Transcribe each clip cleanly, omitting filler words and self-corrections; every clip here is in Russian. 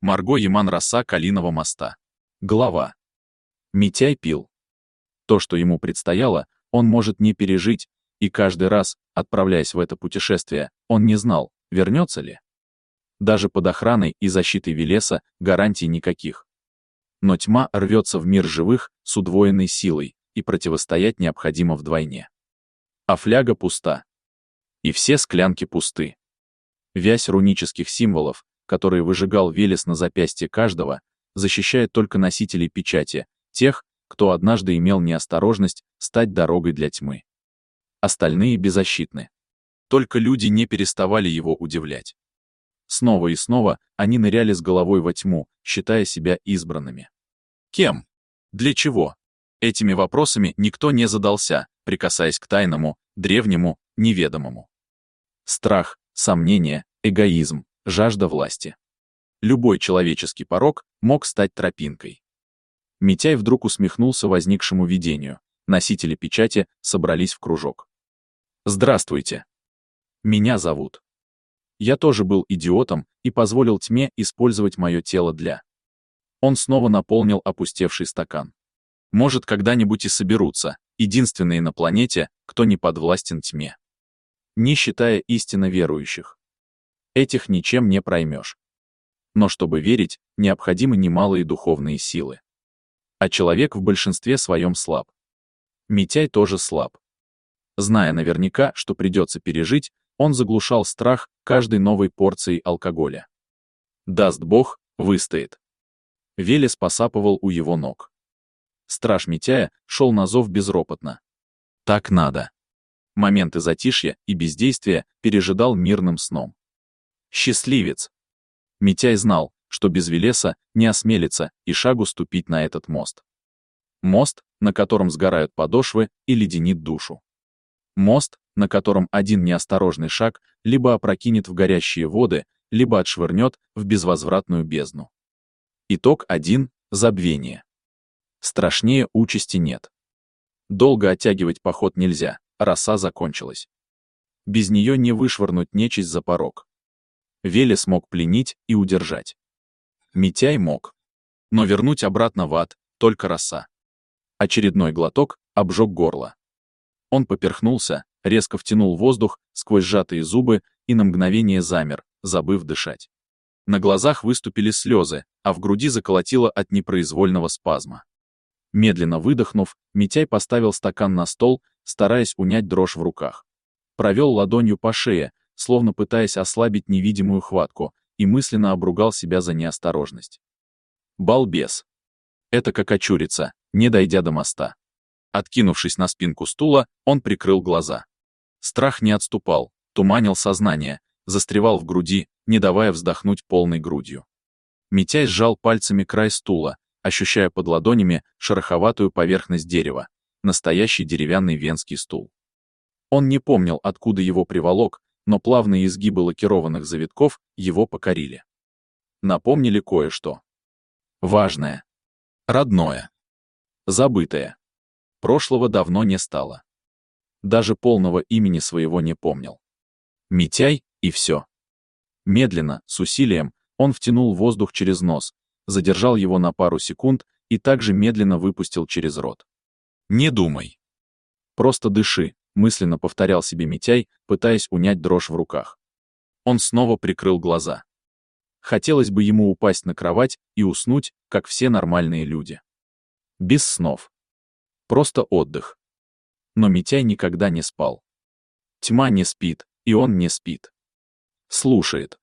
Марго Яман роса Калиного моста. Глава. Митяй пил. То, что ему предстояло, он может не пережить, и каждый раз, отправляясь в это путешествие, он не знал, вернется ли. Даже под охраной и защитой Велеса гарантий никаких. Но тьма рвется в мир живых с удвоенной силой, и противостоять необходимо вдвойне. А фляга пуста. И все склянки пусты. Вязь рунических символов, которые выжигал Велес на запястье каждого, защищает только носителей печати, тех, кто однажды имел неосторожность стать дорогой для тьмы. Остальные беззащитны. Только люди не переставали его удивлять. Снова и снова они ныряли с головой во тьму, считая себя избранными. Кем? Для чего? Этими вопросами никто не задался, прикасаясь к тайному, древнему, неведомому. Страх, сомнение, эгоизм, жажда власти. Любой человеческий порок мог стать тропинкой. Митяй вдруг усмехнулся возникшему видению. Носители печати собрались в кружок. «Здравствуйте. Меня зовут. Я тоже был идиотом и позволил тьме использовать мое тело для...» Он снова наполнил опустевший стакан. «Может, когда-нибудь и соберутся, единственные на планете, кто не подвластен тьме. Не считая истинно верующих. Этих ничем не проймешь. Но чтобы верить, необходимы немалые духовные силы. А человек в большинстве своем слаб. Митяй тоже слаб. Зная наверняка, что придется пережить, он заглушал страх каждой новой порцией алкоголя. Даст Бог, выстоит. Велес посапывал у его ног. Страж Митяя шел на зов безропотно. Так надо. Моменты затишья и бездействия пережидал мирным сном. Счастливец. Митяй знал, что без Велеса не осмелится и шагу ступить на этот мост. Мост, на котором сгорают подошвы и леденит душу. Мост, на котором один неосторожный шаг либо опрокинет в горящие воды, либо отшвырнет в безвозвратную бездну. Итог один — забвение. Страшнее участи нет. Долго оттягивать поход нельзя, роса закончилась. Без нее не вышвырнуть нечисть за порог. Велес мог пленить и удержать. Митяй мог. Но вернуть обратно в ад только роса. Очередной глоток обжег горло. Он поперхнулся, резко втянул воздух сквозь сжатые зубы и на мгновение замер, забыв дышать. На глазах выступили слезы, а в груди заколотило от непроизвольного спазма. Медленно выдохнув, Митяй поставил стакан на стол, стараясь унять дрожь в руках. Провел ладонью по шее, словно пытаясь ослабить невидимую хватку, и мысленно обругал себя за неосторожность. Балбес. Это как очуриться, не дойдя до моста. Откинувшись на спинку стула, он прикрыл глаза. Страх не отступал, туманил сознание, застревал в груди, не давая вздохнуть полной грудью. Митяй сжал пальцами край стула, ощущая под ладонями шероховатую поверхность дерева, настоящий деревянный венский стул. Он не помнил, откуда его приволок, но плавные изгибы лакированных завитков его покорили. Напомнили кое-что. Важное. Родное. Забытое. Прошлого давно не стало. Даже полного имени своего не помнил. Митяй, и все. Медленно, с усилием, он втянул воздух через нос, задержал его на пару секунд и также медленно выпустил через рот. «Не думай. Просто дыши», — мысленно повторял себе Митяй, пытаясь унять дрожь в руках. Он снова прикрыл глаза. Хотелось бы ему упасть на кровать и уснуть, как все нормальные люди. Без снов. Просто отдых. Но Митяй никогда не спал. Тьма не спит, и он не спит. Слушает.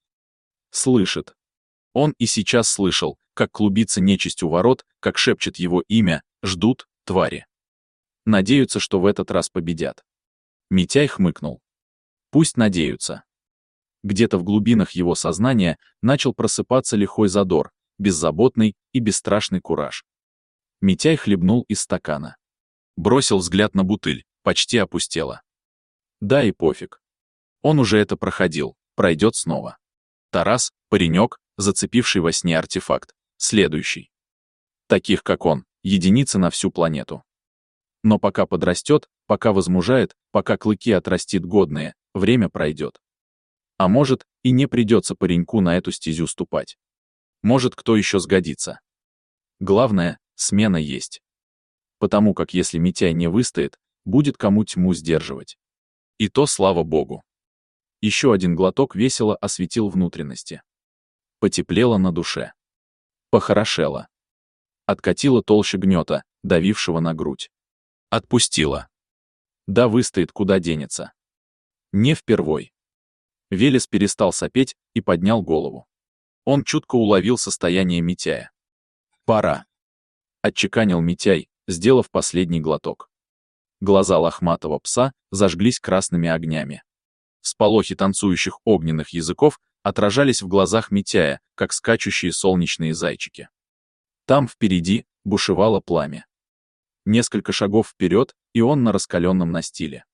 Слышит. Он и сейчас слышал, как клубится нечисть у ворот, как шепчет его имя, ждут, твари. Надеются, что в этот раз победят. Митяй хмыкнул. Пусть надеются. Где-то в глубинах его сознания начал просыпаться лихой задор, беззаботный и бесстрашный кураж. Митяй хлебнул из стакана. Бросил взгляд на бутыль, почти опустела. Да и пофиг. Он уже это проходил, пройдет снова. Тарас, паренек, зацепивший во сне артефакт, следующий. Таких, как он, единицы на всю планету. Но пока подрастет, пока возмужает, пока клыки отрастит годные, время пройдет. А может, и не придется пареньку на эту стезю ступать. Может, кто еще сгодится. Главное, смена есть. Потому как если Митяй не выстоит, будет кому тьму сдерживать. И то слава богу. Еще один глоток весело осветил внутренности. Потеплело на душе. Похорошело. Откатило толще гнета, давившего на грудь. Отпустило. Да выстоит, куда денется. Не впервой. Велес перестал сопеть и поднял голову. Он чутко уловил состояние Митяя. «Пора», — отчеканил Митяй, сделав последний глоток. Глаза лохматого пса зажглись красными огнями. Всполохи танцующих огненных языков отражались в глазах Митяя, как скачущие солнечные зайчики. Там впереди бушевало пламя. Несколько шагов вперед, и он на раскаленном настиле.